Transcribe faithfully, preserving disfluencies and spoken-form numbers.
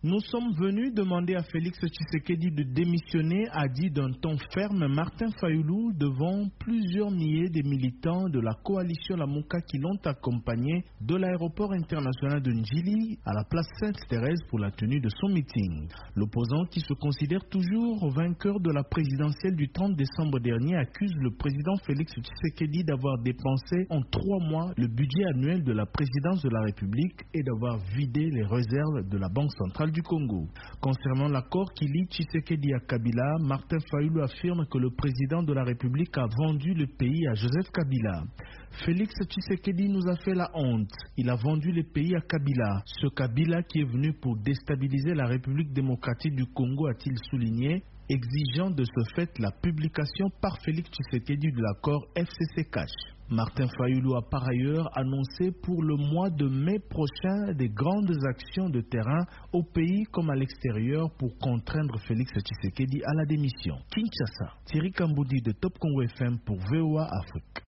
Nous sommes venus demander à Félix Tshisekedi de démissionner, a dit d'un ton ferme Martin Fayulu devant plusieurs milliers de militants de la coalition Lamuka qui l'ont accompagné de l'aéroport international de Njili à la place Sainte-Thérèse pour la tenue de son meeting. L'opposant, qui se considère toujours vainqueur de la présidentielle du trente décembre dernier, accuse le président Félix Tshisekedi d'avoir dépensé en trois mois le budget annuel de la présidence de la République et d'avoir vidé les réserves de la Banque centrale du Congo. Concernant l'accord qui lie Tshisekedi à Kabila, Martin Fayulu affirme que le président de la République a vendu le pays à Joseph Kabila. Félix Tshisekedi nous a fait la honte. Il a vendu le pays à Kabila. Ce Kabila qui est venu pour déstabiliser la République démocratique du Congo, a-t-il souligné, exigeant de ce fait la publication par Félix Tshisekedi de l'accord F C C Cash. Martin Fayulu a par ailleurs annoncé pour le mois de mai prochain des grandes actions de terrain au pays comme à l'extérieur pour contraindre Félix Tshisekedi à la démission. Kinshasa, Thierry Kamboudi de Top Congo F M pour V O A Afrique.